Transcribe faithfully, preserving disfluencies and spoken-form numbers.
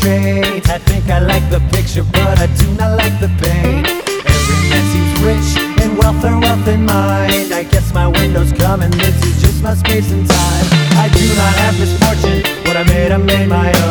paint. I think I like the picture, but I do not like the paint. Every man seems rich in wealth or wealth in mind. I guess my window's coming, this is just my space and time. I do not have misfortune, what I made I made my own.